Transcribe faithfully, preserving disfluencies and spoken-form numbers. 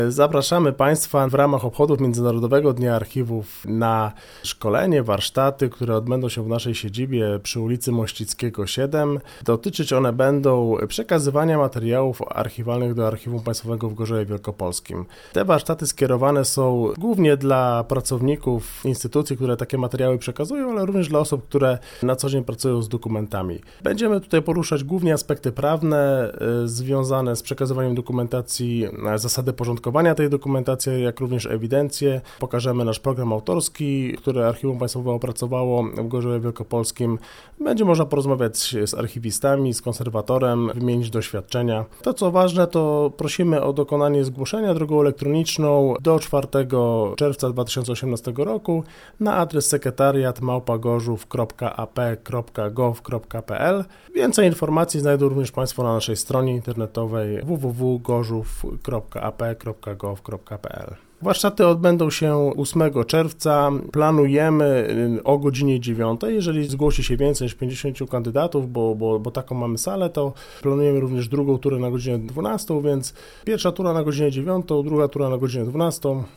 Zapraszamy Państwa w ramach obchodów Międzynarodowego Dnia Archiwów na szkolenie, warsztaty, które odbędą się w naszej siedzibie przy ulicy Mościckiego siedem. Dotyczyć one będą przekazywania materiałów archiwalnych do Archiwum Państwowego w Gorzowie Wielkopolskim. Te warsztaty skierowane są głównie dla pracowników instytucji, które takie materiały przekazują, ale również dla osób, które na co dzień pracują z dokumentami. Będziemy tutaj poruszać głównie aspekty prawne y, związane z przekazywaniem dokumentacji, zasady porządkowania tej dokumentacji, jak również ewidencję. Pokażemy nasz program autorski, który Archiwum Państwowe opracowało w Gorzowie Wielkopolskim. Będzie można porozmawiać z archiwistami, z konserwatorem, wymienić doświadczenia. To co ważne, to prosimy o dokonanie zgłoszenia drogą elektroniczną do czwartego czerwca dwa tysiące osiemnastego roku na adres sekretariat małpa gorzów kropka a p kropka gov kropka p l. Więcej informacji znajdą również Państwo na naszej stronie internetowej w w w kropka gorzów kropka a p kropka gov kropka p l. Warsztaty odbędą się ósmego czerwca. Planujemy o godzinie dziewiątej. Jeżeli zgłosi się więcej niż pięćdziesięciu kandydatów, bo, bo, bo taką mamy salę, to planujemy również drugą turę na godzinę dwunastą, więc pierwsza tura na godzinę dziewiątą, druga tura na godzinę dwunastą.